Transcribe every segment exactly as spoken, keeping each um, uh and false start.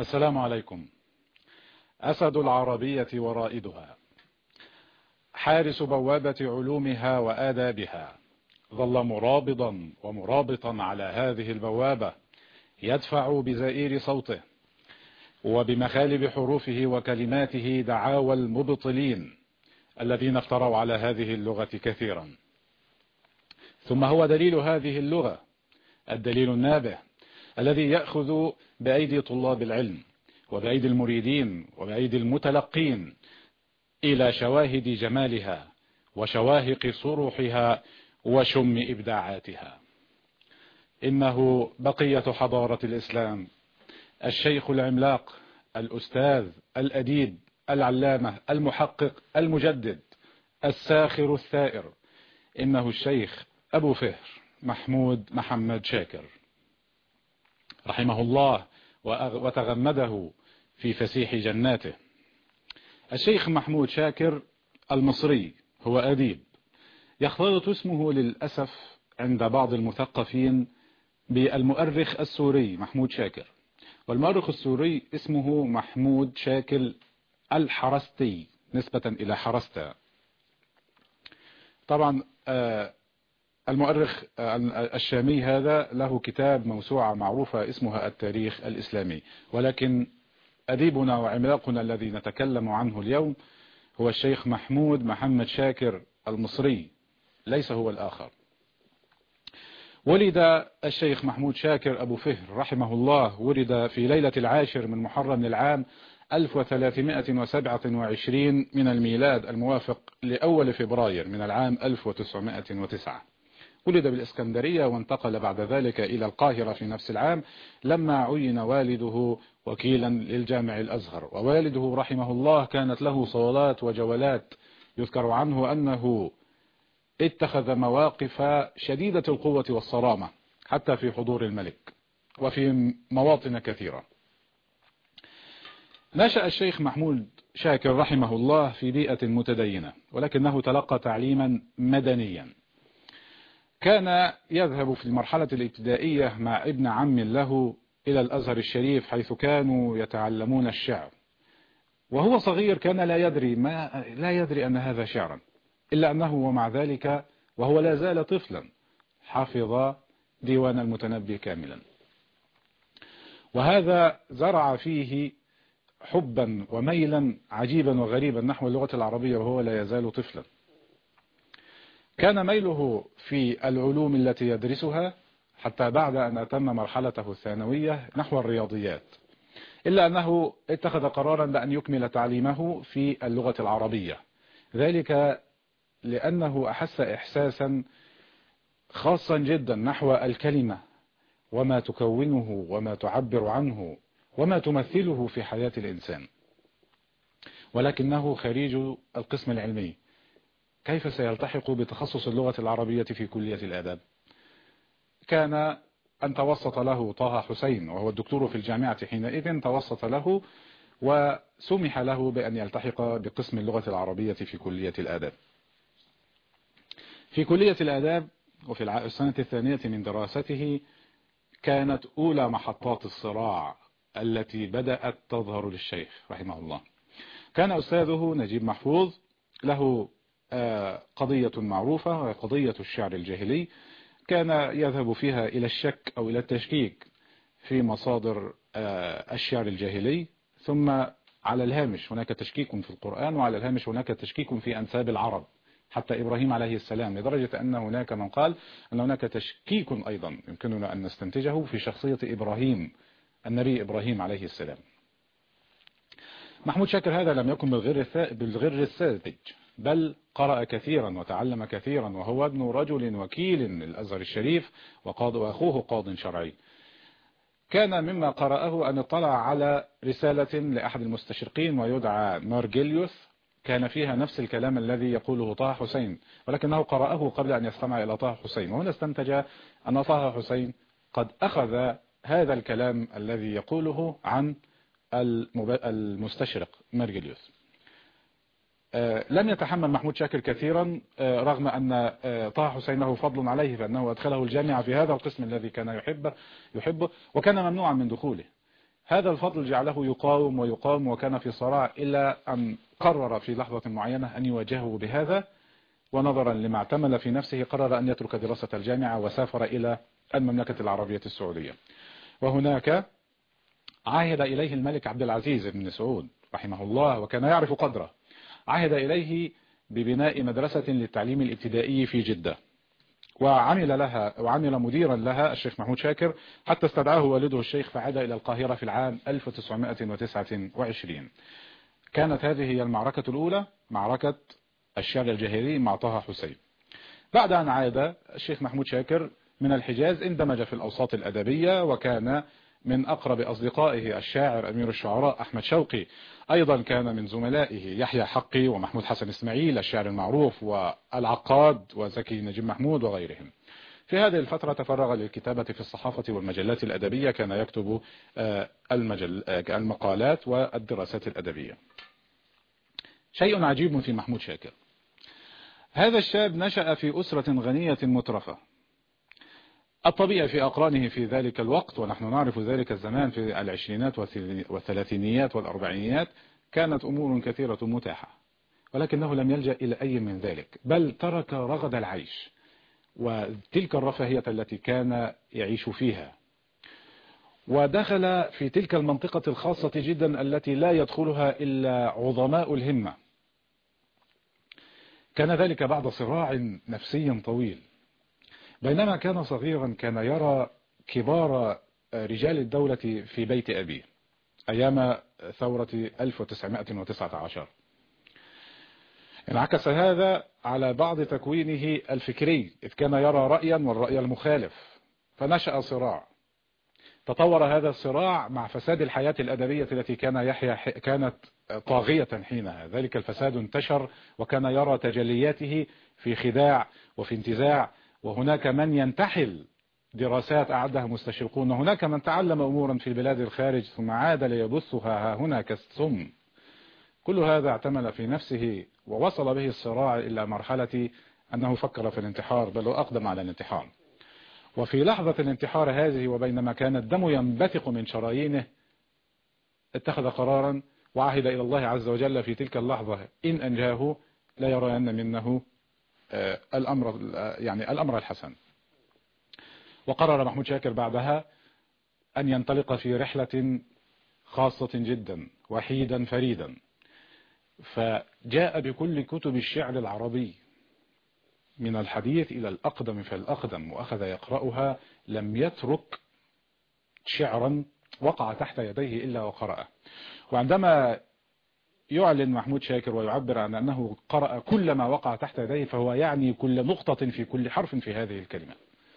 السلام عليكم. أسد العربية ورائدها، حارس بوابة علومها وآدابها، ظل مرابضا ومرابطا على هذه البوابة، يدفع بزئير صوته وبمخالب حروفه وكلماته دعاوى المبطلين الذين افتروا على هذه اللغة كثيرا. ثم هو دليل هذه اللغة، الدليل النابه الذي يأخذ بأيدي طلاب العلم وبأيدي المريدين وبأيدي المتلقين إلى شواهد جمالها وشواهق صروحها وشم إبداعاتها. إنه بقية حضارة الإسلام، الشيخ العملاق، الأستاذ، الأديب، العلامة، المحقق، المجدد، الساخر الثائر، إنه الشيخ أبو فهر محمود محمد شاكر رحمه الله وتغمده في فسيح جناته. الشيخ محمود شاكر المصري هو أديب، يختلط اسمه للأسف عند بعض المثقفين بالمؤرخ السوري محمود شاكر، والمؤرخ السوري اسمه محمود شاكر الحرستي نسبة إلى حرستا. طبعا المؤرخ الشامي هذا له كتاب موسوعة معروفة اسمها التاريخ الإسلامي، ولكن أديبنا وعملاقنا الذي نتكلم عنه اليوم هو الشيخ محمود محمد شاكر المصري، ليس هو الآخر. ولد الشيخ محمود شاكر أبو فهر رحمه الله، ولد في ليلة العاشر من محرم العام ألف وثلاثمائة وسبعة وعشرين من الميلاد، الموافق لأول فبراير من العام ألف وتسعمائة وتسعة. ولد بالإسكندرية وانتقل بعد ذلك إلى القاهرة في نفس العام لما عين والده وكيلا للجامع الأزهر. ووالده رحمه الله كانت له صولات وجولات، يذكر عنه أنه اتخذ مواقف شديدة القوة والصرامة حتى في حضور الملك وفي مواطن كثيرة. نشأ الشيخ محمود شاكر رحمه الله في بيئة متدينة، ولكنه تلقى تعليما مدنيا. كان يذهب في المرحلة الابتدائية مع ابن عم له إلى الأزهر الشريف، حيث كانوا يتعلمون الشعر. وهو صغير كان لا يدري ما لا يدري أن هذا شعرا، إلا أنه ومع ذلك وهو لا زال طفلا حفظ ديوان المتنبي كاملا، وهذا زرع فيه حبا وميلا عجيبا وغريبا نحو اللغة العربية وهو لا يزال طفلا. كان ميله في العلوم التي يدرسها حتى بعد أن أتم مرحلته الثانوية نحو الرياضيات، إلا أنه اتخذ قرارا بأن يكمل تعليمه في اللغة العربية، ذلك لأنه أحس إحساسا خاصا جدا نحو الكلمة وما تكونه وما تعبر عنه وما تمثله في حياة الإنسان. ولكنه خريج القسم العلمي، كيف سيلتحق بتخصص اللغة العربية في كلية الآداب؟ كان أن توسط له طه حسين وهو الدكتور في الجامعة حينئذ، توسط له وسمح له بأن يلتحق بقسم اللغة العربية في كلية الآداب. في كلية الآداب وفي السنة الثانية من دراسته كانت أولى محطات الصراع التي بدأت تظهر للشيخ رحمه الله. كان أستاذه نجيب محفوظ له قضية معروفة وهي قضية الشعر الجاهلي، كان يذهب فيها إلى الشك أو إلى التشكيك في مصادر الشعر الجاهلي، ثم على الهامش هناك تشكيك في القرآن، وعلى الهامش هناك تشكيك في أنساب العرب حتى إبراهيم عليه السلام، لدرجة أن هناك من قال أن هناك تشكيك أيضا يمكننا أن نستنتجه في شخصية إبراهيم النبي إبراهيم عليه السلام. محمود شاكر هذا لم يكن بالغر الساذج، بل قرأ كثيرا وتعلم كثيرا، وهو ابن رجل وكيل للأزهر الشريف وقاض وأخوه قاض شرعي. كان مما قرأه أن اطلع على رسالة لأحد المستشرقين ويدعى مارجيليوس، كان فيها نفس الكلام الذي يقوله طه حسين، ولكنه قرأه قبل أن يستمع إلى طه حسين، وهنا استنتج أن طه حسين قد أخذ هذا الكلام الذي يقوله عن المستشرق مارجيليوس. لم يتحمل محمود شاكر كثيرا رغم أن طه حسين له فضل عليه، فأنه أدخله الجامعة في هذا القسم الذي كان يحبه يحبه وكان ممنوعا من دخوله. هذا الفضل جعله يقاوم ويقاوم، وكان في صراع إلى أن قرر في لحظة معينة أن يواجهه بهذا، ونظرا لما اعتمل في نفسه قرر أن يترك دراسة الجامعة وسافر إلى المملكة العربية السعودية. وهناك عهد إليه الملك عبد العزيز بن سعود رحمه الله، وكان يعرف قدره، عهد إليه ببناء مدرسة للتعليم الابتدائي في جدة، وعمل لها وعمل مديرا لها الشيخ محمود شاكر، حتى استدعاه والده الشيخ فعاد إلى القاهرة في العام ألف وتسعمائة وتسعة وعشرين. كانت هذه هي المعركة الأولى، معركة الشعر الجاهلي مع طه حسين. بعد أن عاد الشيخ محمود شاكر من الحجاز اندمج في الأوساط الأدبية، وكان من أقرب أصدقائه الشاعر أمير الشعراء أحمد شوقي، أيضا كان من زملائه يحيى حقي ومحمود حسن إسماعيل الشاعر المعروف والعقاد وزكي نجيب محمود وغيرهم. في هذه الفترة تفرغ للكتابة في الصحافة والمجلات الأدبية، كان يكتب المجل المقالات والدراسات الأدبية. شيء عجيب في محمود شاكر، هذا الشاب نشأ في أسرة غنية مترفة. الطبيعي في أقرانه في ذلك الوقت، ونحن نعرف ذلك الزمان في العشرينات والثلاثينيات والأربعينيات، كانت أمور كثيرة متاحة، ولكنه لم يلجأ إلى أي من ذلك، بل ترك رغد العيش وتلك الرفاهية التي كان يعيش فيها، ودخل في تلك المنطقة الخاصة جدا التي لا يدخلها إلا عظماء الهمة. كان ذلك بعد صراع نفسي طويل. بينما كان صغيرا كان يرى كبار رجال الدولة في بيت أبيه أيام ثورة ألف وتسعمائة وتسعة عشر. انعكس هذا على بعض تكوينه الفكري، إذ كان يرى رأيا والرأي المخالف، فنشأ صراع. تطور هذا الصراع مع فساد الحياة الأدبية التي كان يحيى كانت طاغية حينها. ذلك الفساد انتشر، وكان يرى تجلياته في خداع وفي انتزاع، وهناك من ينتحل دراسات أعدها مستشرقون، وهناك من تعلم أمورا في البلاد الخارج ثم عاد ليبثها هنا كالسم. كل هذا اعتمل في نفسه، ووصل به الصراع إلى مرحلة أنه فكر في الانتحار، بل وأقدم على الانتحار. وفي لحظة الانتحار هذه، وبينما كان الدم ينبثق من شرايينه، اتخذ قرارا وعهد إلى الله عز وجل في تلك اللحظة إن أنجاه لا يرين منه الأمر يعني الأمر الحسن. وقرر محمود شاكر بعدها أن ينطلق في رحلة خاصة جدا، وحيدا فريدا، فجاء بكل كتب الشعر العربي من الحديث إلى الأقدم فالأقدم، وأخذ يقرأها، لم يترك شعرا وقع تحت يديه إلا وقرأه. وعندما يعلن محمود شاكر ويعبر عن أنه قرأ كل ما وقع تحت يديه، فهو يعني كل نقطة في كل حرف في هذه الكلمة.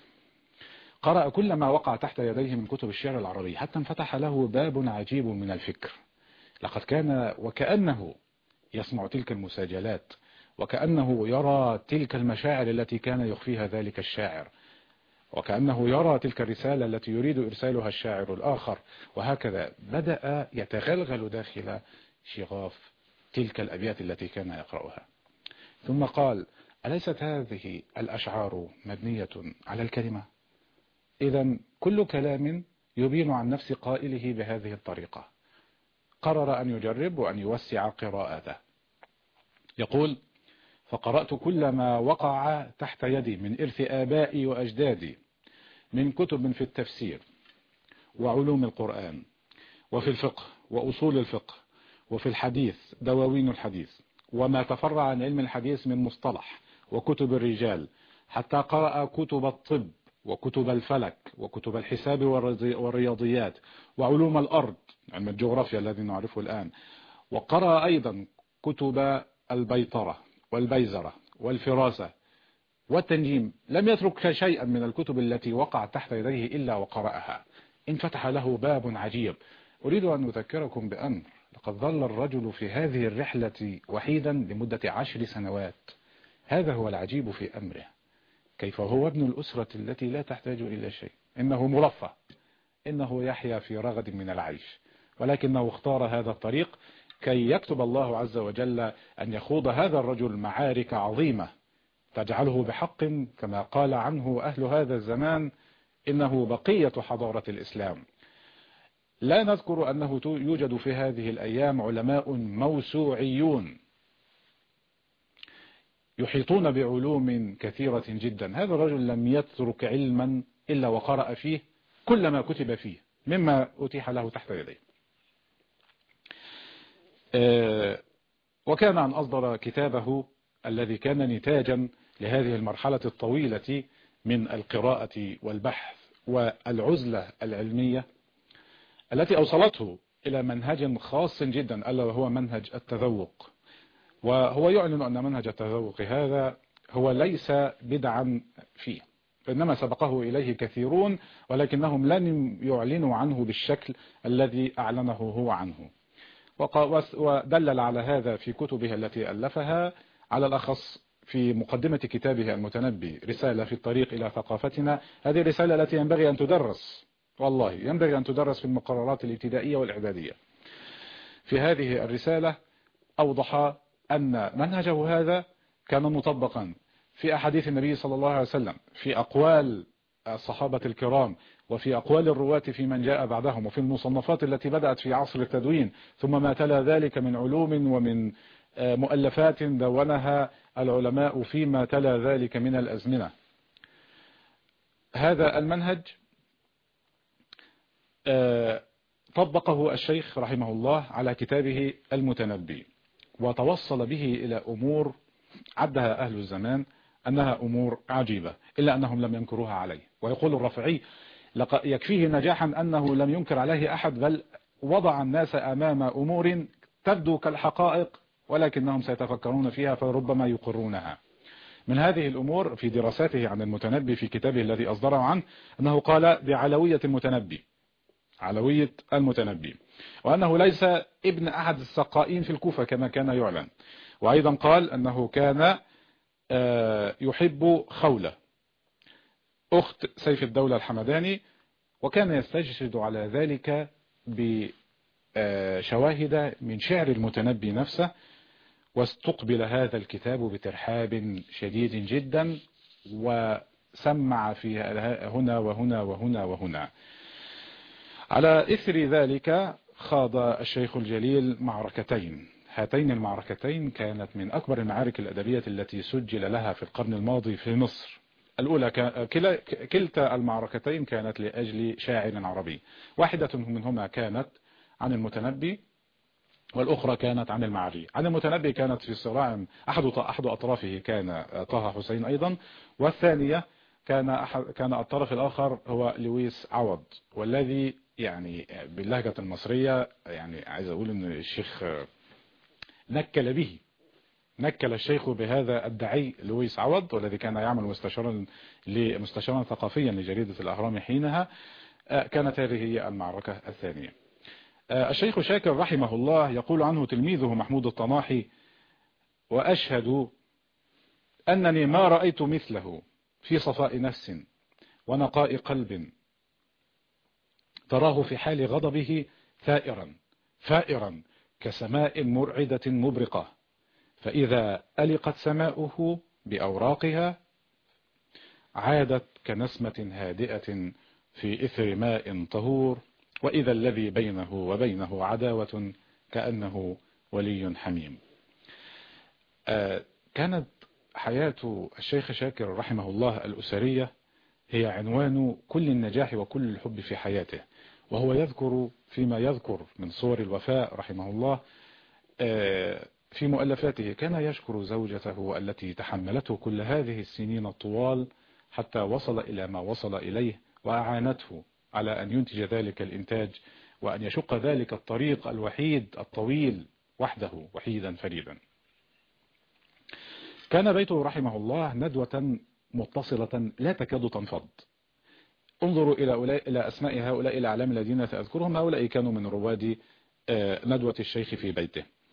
قرأ كل ما وقع تحت يديه من كتب الشعر العربي، حتى انفتح له باب عجيب من الفكر. لقد كان وكأنه يسمع تلك المساجلات، وكأنه يرى تلك المشاعر التي كان يخفيها ذلك الشاعر، وكأنه يرى تلك الرسالة التي يريد إرسالها الشاعر الآخر، وهكذا بدأ يتغلغل داخل شغاف تلك الأبيات التي كان يقرأها. ثم قال: أليست هذه الأشعار مبنية على الكلمة؟ إذن كل كلام يبين عن نفس قائله بهذه الطريقة. قرر أن يجرب وأن يوسع قراءته. يقول: فقرأت كل ما وقع تحت يدي من إرث آبائي وأجدادي، من كتب في التفسير وعلوم القرآن، وفي الفقه وأصول الفقه، وفي الحديث دواوين الحديث، وما تفرع عن علم الحديث من مصطلح وكتب الرجال، حتى قرأ كتب الطب وكتب الفلك وكتب الحساب والرياضيات وعلوم الأرض، علم الجغرافيا الذي نعرفه الآن، وقرأ أيضا كتب البيطرة والبيزرة والفراسة والتنجيم. لم يترك شيئا من الكتب التي وقعت تحت يديه إلا وقرأها. انفتح له باب عجيب. أريد أن أذكركم بأمر: لقد ظل الرجل في هذه الرحلة وحيدا لمدة عشر سنوات. هذا هو العجيب في أمره، كيف هو ابن الأسرة التي لا تحتاج إلى شيء، إنه مرفه، إنه يحيا في رغد من العيش، ولكنه اختار هذا الطريق كي يكتب الله عز وجل أن يخوض هذا الرجل معارك عظيمة تجعله بحق كما قال عنه أهل هذا الزمان إنه بقية حضارة الإسلام. لا نذكر أنه يوجد في هذه الأيام علماء موسوعيون يحيطون بعلوم كثيرة جدا. هذا الرجل لم يترك علما إلا وقرأ فيه كل ما كتب فيه مما أتيح له تحت يديه. وكان أن أصدر كتابه الذي كان نتاجا لهذه المرحلة الطويلة من القراءة والبحث والعزلة العلمية التي أوصلته إلى منهج خاص جدا ألا وهو منهج التذوق. وهو يعلن أن منهج التذوق هذا هو ليس بدعا فيه، إنما سبقه إليه كثيرون ولكنهم لم يعلنوا عنه بالشكل الذي أعلنه هو عنه. ودلل على هذا في كتبه التي ألفها، على الأخص في مقدمة كتابه المتنبي رسالة في الطريق إلى ثقافتنا. هذه الرسالة التي ينبغي أن تدرس، والله ينبغي أن تدرس في المقررات الابتدائية والإعدادية. في هذه الرسالة أوضح أن منهجه هذا كان مطبقا في أحاديث النبي صلى الله عليه وسلم، في أقوال الصحابة الكرام، وفي أقوال الرواة في من جاء بعدهم، وفي المصنفات التي بدأت في عصر التدوين، ثم ما تلا ذلك من علوم ومن مؤلفات دونها العلماء فيما تلا ذلك من الأزمنة. هذا المنهج طبقه الشيخ رحمه الله على كتابه المتنبي، وتوصل به إلى أمور عدها أهل الزمان أنها أمور عجيبة، إلا أنهم لم ينكروها عليه. ويقول الرافعي يكفيه نجاحا أنه لم ينكر عليه أحد، بل وضع الناس أمام أمور تبدو كالحقائق ولكنهم سيتفكرون فيها فربما يقرونها. من هذه الأمور في دراساته عن المتنبي في كتابه الذي أصدره عنه أنه قال بعلوية المتنبي، علوية المتنبي، وأنه ليس ابن أحد السقائين في الكوفة كما كان يعلن. وأيضا قال أنه كان يحب خولة أخت سيف الدولة الحمداني، وكان يستشهد على ذلك بشواهد من شعر المتنبي نفسه. واستقبل هذا الكتاب بترحاب شديد جدا، وسمع في هنا وهنا وهنا وهنا. على إثر ذلك خاض الشيخ الجليل معركتين. هاتين المعركتين كانت من أكبر المعارك الأدبية التي سجل لها في القرن الماضي في مصر. الأولى كلتا المعركتين كانت لأجل شاعر عربي، واحدة منهما كانت عن المتنبي والأخرى كانت عن المعري. عن المتنبي كانت في صراع أحد أحد أطرافه كان طه حسين أيضا، والثانية كان أحد كان الطرف الآخر هو لويس عوض، والذي يعني باللهجة المصرية يعني عايز أقول إن الشيخ نكل به نكل الشيخ بهذا الدعي لويس عوض، والذي كان يعمل مستشارا لمستشارا ثقافيا لجريدة الأهرام حينها. كانت هذه هي المعركة الثانية. الشيخ شاكر رحمه الله يقول عنه تلميذه محمود الطناحي: وأشهد أنني ما رأيت مثله في صفاء نفس ونقاء قلب، تراه في حال غضبه ثائرا فائرا كسماء مرعدة مبرقة، فإذا ألقت سماؤه بأوراقها عادت كنسمة هادئة في إثر ماء طهور، وإذا الذي بينه وبينه عداوة كأنه ولي حميم. كانت حياة الشيخ شاكر رحمه الله الأسرية هي عنوان كل النجاح وكل الحب في حياته. وهو يذكر فيما يذكر من صور الوفاء رحمه الله في مؤلفاته، كان يشكر زوجته التي تحملته كل هذه السنين الطوال حتى وصل إلى ما وصل إليه، وأعانته على أن ينتج ذلك الإنتاج وأن يشق ذلك الطريق الوحيد الطويل وحده وحيدا فريدا. كان بيته رحمه الله ندوة متصلة لا تكاد تنفض. انظروا إلى إلى أسماء هؤلاء الأعلام الذين سأذكرهم، هؤلاء كانوا من رواد ندوة الشيخ في بيته.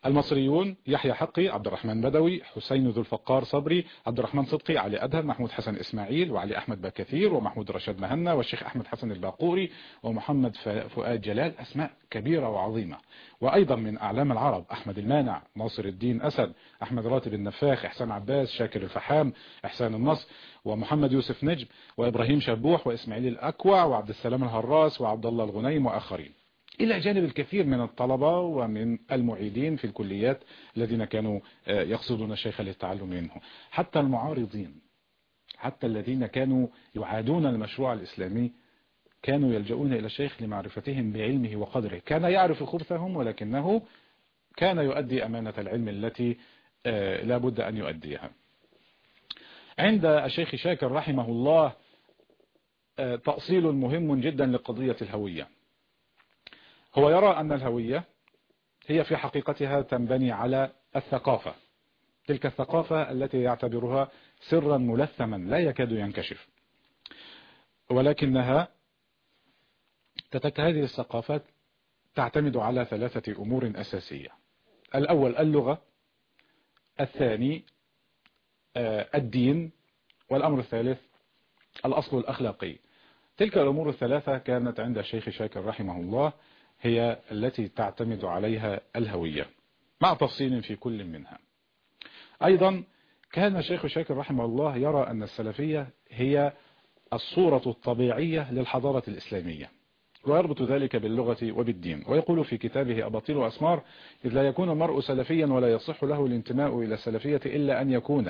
المصريون: يحيى حقي، عبد الرحمن بدوي، حسين ذو الفقار صبري، عبد الرحمن صدقي، علي أدهم، محمود حسن إسماعيل، وعلي أحمد باكثير، ومحمود رشاد مهنا، والشيخ أحمد حسن الباقوري، ومحمد فؤاد جلال. أسماء كبيرة وعظيمة. وأيضا من أعلام العرب: أحمد المانع، ناصر الدين أسد، أحمد راتب النفاخ، إحسان عباس، شاكر الفحام، إحسان النصر، ومحمد يوسف نجم، وإبراهيم شبوح، وإسماعيل الأكوع، وعبد السلام الهراس، وعبد الله الغنيم، وآخرين، إلى جانب الكثير من الطلبة ومن المعيدين في الكليات الذين كانوا يقصدون الشيخ للتعلم منه. حتى المعارضين، حتى الذين كانوا يعادون المشروع الإسلامي، كانوا يلجؤون إلى الشيخ لمعرفتهم بعلمه وقدره. كان يعرف خبثهم، ولكنه كان يؤدي أمانة العلم التي لا بد أن يؤديها. عند الشيخ شاكر رحمه الله تأصيل مهم جدا لقضية الهوية. هو يرى أن الهوية هي في حقيقتها تنبني على الثقافة، تلك الثقافة التي يعتبرها سرا ملثما لا يكاد ينكشف، ولكنها تتك هذه الثقافات تعتمد على ثلاثة أمور أساسية: الأول اللغة، الثاني الدين، والأمر الثالث الأصل الأخلاقي. تلك الأمور الثلاثة كانت عند الشيخ شاكر رحمه الله هي التي تعتمد عليها الهوية، مع تفصيل في كل منها. أيضا كان الشيخ شاكر رحمه الله يرى أن السلفية هي الصورة الطبيعية للحضارة الإسلامية، ويربط ذلك باللغة وبالدين، ويقول في كتابه أباطيل وأسمار: إذ لا يكون المرء سلفيا ولا يصح له الانتماء إلى السلفية إلا أن يكون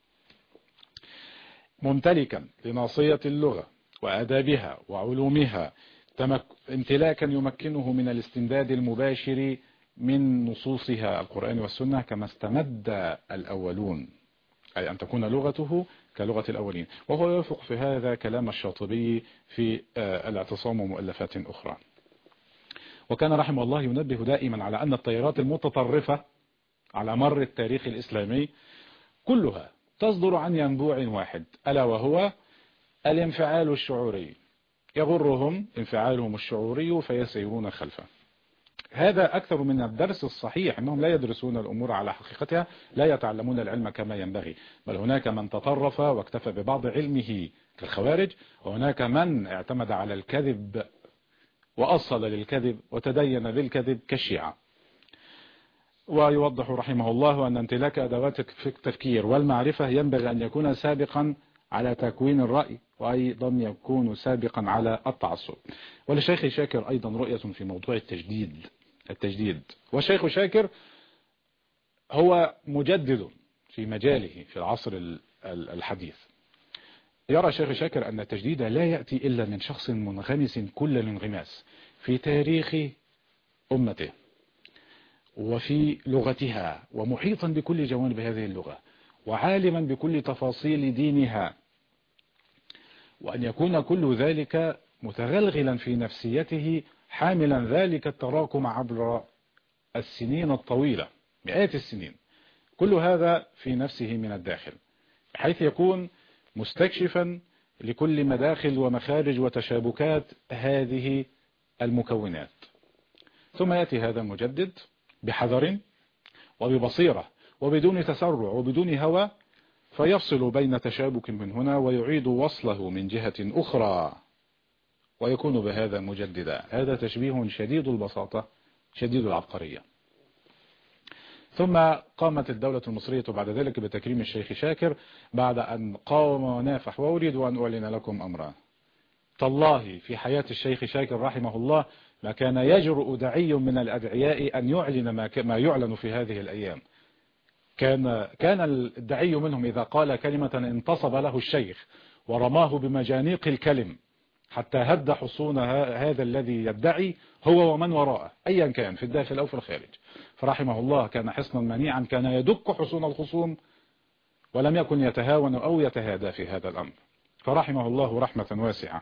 ممتلكا لناصية اللغة وآدابها وعلومها امتلاكا يمكنه من الاستمداد المباشر من نصوصها القرآن والسنة كما استمد الأولون، أي أن تكون لغته كلغة الأولين. وهو يوافق في هذا كلام الشاطبي في الاعتصام ومؤلفات أخرى. وكان رحمه الله ينبه دائما على أن التيارات المتطرفة على مر التاريخ الإسلامي كلها تصدر عن ينبوع واحد، ألا وهو الانفعال الشعوري. يغرهم انفعالهم الشعوري فيسيرون خلفه. هذا أكثر من الدرس الصحيح، أنهم لا يدرسون الأمور على حقيقتها، لا يتعلمون العلم كما ينبغي، بل هناك من تطرف واكتفى ببعض علمه كالخوارج، وهناك من اعتمد على الكذب وأصل للكذب وتدين بالكذب كالشيعة. ويوضح رحمه الله أن امتلاك أدوات التفكير والمعرفة ينبغي أن يكون سابقا على تكوين الرأي، وأيضا يكون سابقا على التعصب. وللشيخ شاكر أيضا رؤية في موضوع التجديد التجديد والشيخ شاكر هو مجدد في مجاله في العصر الحديث. يرى الشيخ شاكر أن التجديد لا يأتي إلا من شخص منغمس كل الانغماس في تاريخ أمته وفي لغتها، ومحيطا بكل جوانب هذه اللغة، وعالما بكل تفاصيل دينها، وأن يكون كل ذلك متغلغلا في نفسيته، حاملا ذلك التراكم عبر السنين الطويلة، مئات السنين، كل هذا في نفسه من الداخل، بحيث يكون مستكشفا لكل مداخل ومخارج وتشابكات هذه المكونات. ثم يأتي هذا المجدد بحذر وببصيرة وبدون تسرع وبدون هوى، فيفصل بين تشابك من هنا ويعيد وصله من جهة أخرى، ويكون بهذا مجددا. هذا تشبيه شديد البساطة شديد العبقرية. ثم قامت الدولة المصرية بعد ذلك بتكريم الشيخ شاكر بعد أن قاوم ونافح. وأريد أن أعلن لكم أمرا، تالله في حياة الشيخ شاكر رحمه الله ما كان يجرؤ داعي من الأدعياء أن يعلن ما يعلن في هذه الأيام. كان كان الداعي منهم إذا قال كلمة انتصب له الشيخ ورماه بمجانيق الكلم حتى هد حصون هذا الذي يدعي هو ومن وراءه أيا كان في الداخل أو في الخارج. فرحمه الله كان حصنا منيعا، كان يدك حصون الخصوم ولم يكن يتهاون أو يتهادى في هذا الأمر، فرحمه الله رحمة واسعة.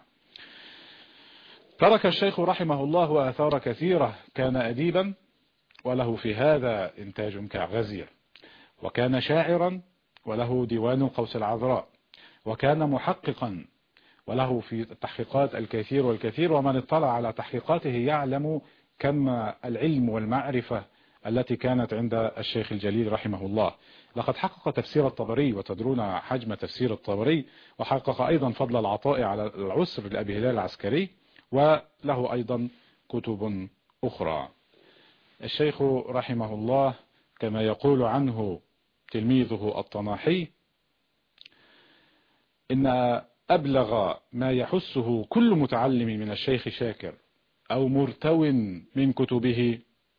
ترك الشيخ رحمه الله آثار كثيرة. كان أديبا وله في هذا إنتاج كغزير، وكان شاعرا وله ديوان قوس العذراء، وكان محققا وله في التحقيقات الكثير والكثير، ومن اطلع على تحقيقاته يعلم كم العلم والمعرفة التي كانت عند الشيخ الجليل رحمه الله. لقد حقق تفسير الطبري، وتدرون حجم تفسير الطبري، وحقق أيضا فضل العطاء على العسر لأبي هلال العسكري، وله أيضا كتب أخرى. الشيخ رحمه الله كما يقول عنه تلميذه الطناحي: إن أبلغ ما يحسه كل متعلم من الشيخ شاكر أو مرتو من كتبه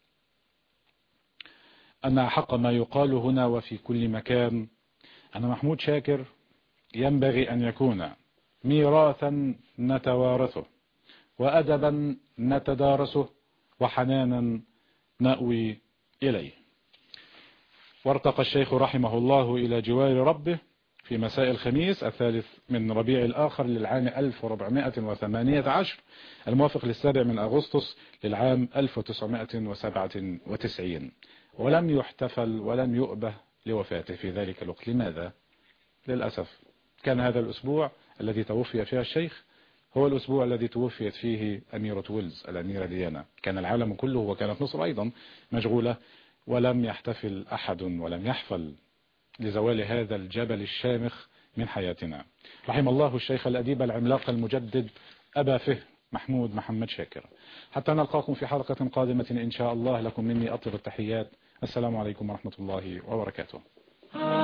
أن أحق ما يقال هنا وفي كل مكان أن محمود شاكر ينبغي أن يكون ميراثا نتوارثه، وأدبا نتدارسه، وحنانا نأوي إليه. وارتقى الشيخ رحمه الله إلى جوار ربه في مساء الخميس الثالث من ربيع الآخر للعام ألف وأربعمائة وثمانية عشر الموافق للسابع من أغسطس للعام ألف وتسعمائة وسبعة وتسعين، ولم يحتفل ولم يؤبه لوفاته في ذلك الوقت. لماذا؟ للأسف كان هذا الأسبوع الذي توفي فيه الشيخ هو الأسبوع الذي توفيت فيه أميرة ويلز الأميرة ديانا. كان العالم كله وكانت مصر أيضا مشغولة، ولم يحتفل أحد ولم يحفل لزوال هذا الجبل الشامخ من حياتنا. رحم الله الشيخ الأديب العملاق المجدد أبا فهم محمود محمد شاكر. حتى نلقاكم في حلقة قادمة إن شاء الله، لكم مني أطيب التحيات. السلام عليكم ورحمة الله وبركاته.